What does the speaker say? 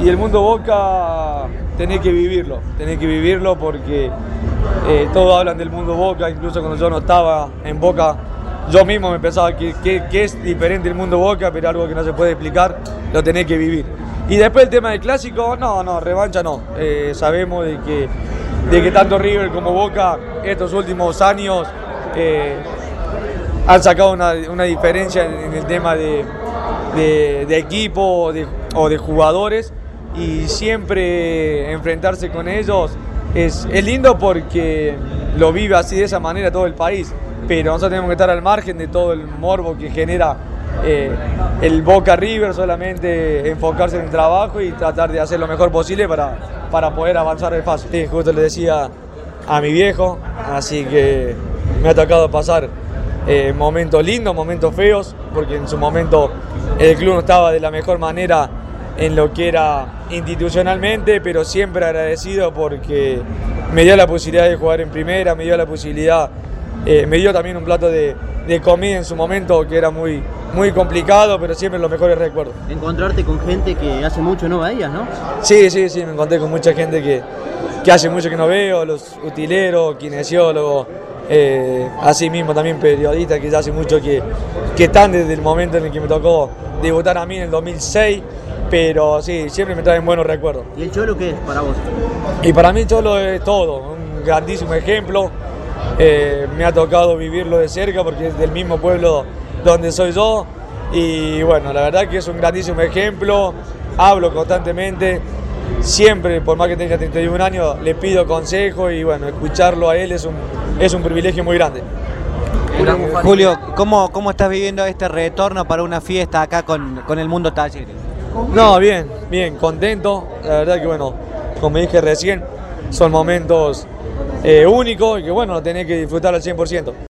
Y el mundo Boca tenés que vivirlo porque todos hablan del mundo Boca, incluso cuando yo no estaba en Boca, yo mismo me pensaba que es diferente el mundo Boca, pero algo que no se puede explicar, lo tenés que vivir. Y después el tema del clásico, no, revancha no. Sabemos de que tanto River como Boca estos últimos años han sacado una diferencia en el tema de equipo o de jugadores, y siempre enfrentarse con ellos es lindo porque lo vive así de esa manera todo el país, pero nosotros tenemos que estar al margen de todo el morbo que genera el Boca River, solamente enfocarse en el trabajo y tratar de hacer lo mejor posible para poder avanzar el paso. Sí, justo le decía a mi viejo, así que me ha tocado pasar momentos lindos, momentos feos, porque en su momento el club no estaba de la mejor manera en lo que era institucionalmente, pero siempre agradecido porque me dio la posibilidad de jugar en primera, me dio la posibilidad, me dio también un plato de comida en su momento que era muy complicado, pero siempre los mejores recuerdos. Encontrarte con gente que hace mucho no veías, ¿no? Sí, me encontré con mucha gente que hace mucho que no veo, los utileros, kinesiólogos, así mismo también periodistas que ya hace mucho que están desde el momento en el que me tocó debutar a mí en el 2006, pero sí, siempre me traen buenos recuerdos. ¿Y el Cholo qué es para vos? Y para mí Cholo es todo, un grandísimo ejemplo. Me ha tocado vivirlo de cerca porque es del mismo pueblo donde soy yo, y bueno, la verdad que es un grandísimo ejemplo. Hablo constantemente, siempre, por más que tenga 31 años, le pido consejo, y bueno, escucharlo a él es un privilegio muy grande. Julio, ¿cómo estás viviendo este retorno para una fiesta acá con el Mundo Talleres? No, bien, contento. La verdad que bueno, como dije recién, son momentos únicos y que bueno, lo tenés que disfrutar al 100%.